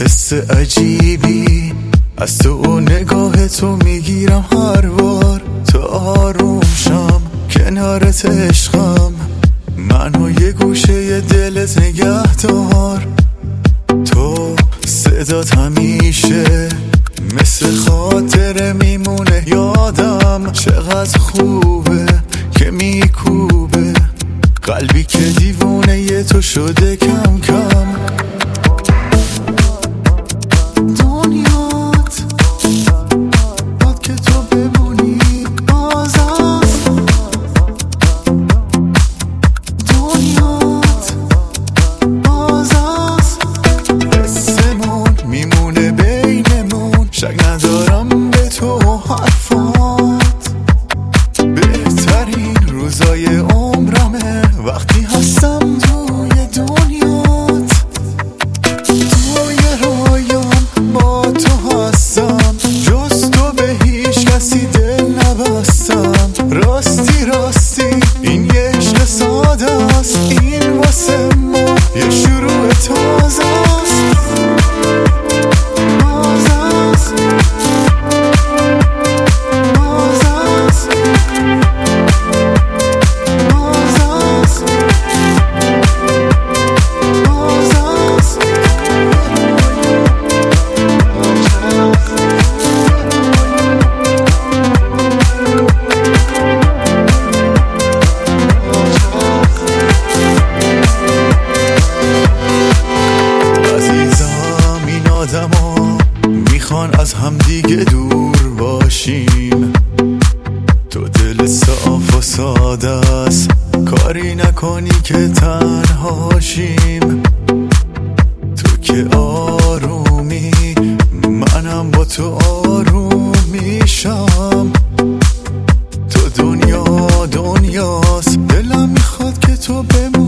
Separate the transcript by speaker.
Speaker 1: حس عجیبی از تو و نگاه تو میگیرم هر بار تو آروم شم کنارت عشقم منو یه گوشه دلت نگه دار تو صدات همیشه مثل خاطره میمونه یادم چقدر خوبه که میکوبه قلبی که دیوونه ی تو شده کم کم شک ندارم به تو حرفات بهترین روزای عمرمه وقتی هستم توی دنیات توی رویام با تو هستم جز تو به هیچ کسی دل نبستم راستی راستی این یه عشق ساده است این واسه ما یه شروع تازه است میخوان از هم دیگه دور باشیم تو دل صاف و ساده است کاری نکنی که تنهاشیم تو که آرومی منم با تو آروم میشم تو دنیاست دلم میخواد که تو بمونی